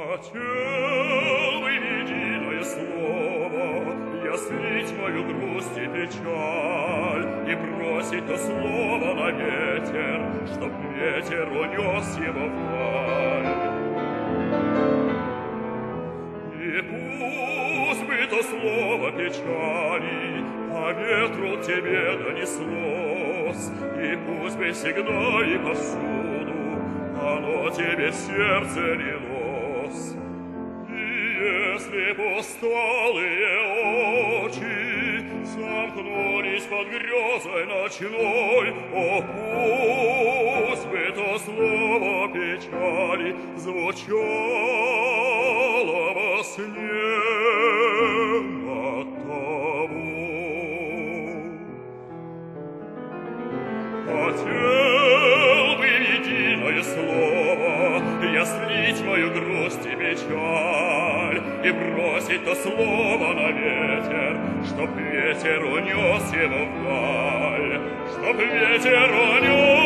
Хотел бы единое слово яснить мою грусть и печаль и бросить то слово на ветер, чтоб ветер унес его вдаль. И пусть бы то слово печали по ветру тебе донеслось, и пусть бы всегда и повсюду оно тебе в сердце лилось. И если б усталые очи замкнулись под грезой ночной, о, пусть бы то слово печали звучало во сне от того. Хотел бы единое слово яснить мою грусть и печаль и бросить то слово на ветер, чтоб ветер унес его вдаль, чтоб ветер унес